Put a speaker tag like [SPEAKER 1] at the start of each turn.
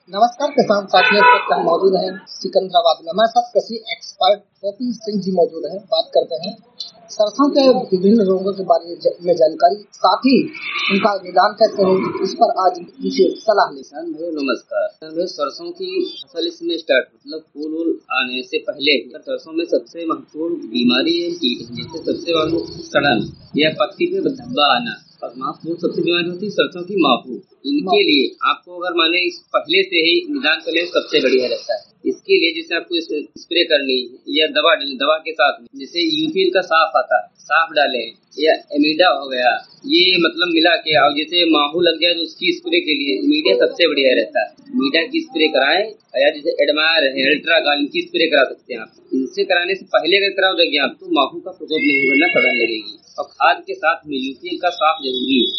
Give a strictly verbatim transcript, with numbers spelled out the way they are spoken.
[SPEAKER 1] नमस्कार किसान साथियों, इस वक्त हम मौजूद हैं सिकंदराबाद में। हमारे साथ कृषि एक्सपर्ट मोती सिंह जी मौजूद हैं। बात करते हैं सरसों के विभिन्न रोगों के बारे में जानकारी, साथ ही उनका निदान कैसे हो, इस पर आज विशेष सलाह ले।
[SPEAKER 2] किसान भाई नमस्कार। भाई सरसों की फसल इसमें स्टार्ट मतलब फूल वूल आने से पहले सरसों में सबसे महत्वपूर्ण बीमारी है कीट, जैसे सबसे महत्वपूर्ण सड़न या पत्ती पे धब्बा आना, और महत्वपूर्ण सबसे बीमारी होती है सरसों की माहू। इनके लिए आपको अगर माने इस पहले से ही निदान कर ले सबसे बढ़िया रहता है। इसके लिए जैसे आपको स्प्रे करनी या दवा डालनी, दवा के साथ में जैसे यूपीएल का साफ आता है, साफ डालें या एमिडा हो गया, ये मतलब मिला के। और जैसे माहू लग जाए तो उसकी स्प्रे के लिए मीडिया सबसे बढ़िया रहता है। मीडिया की स्प्रे कराएं या जैसे एडमायर है, अल्ट्रागाल, इनकी स्प्रे करा सकते हैं आप। इनसे कराने से पहले अगर कराओ देंगे आप तो माहू का प्रकोप नहीं होगा, ना सड़न लगेगी। और खाद के साथ में यूपीएल का साफ जरूरी है।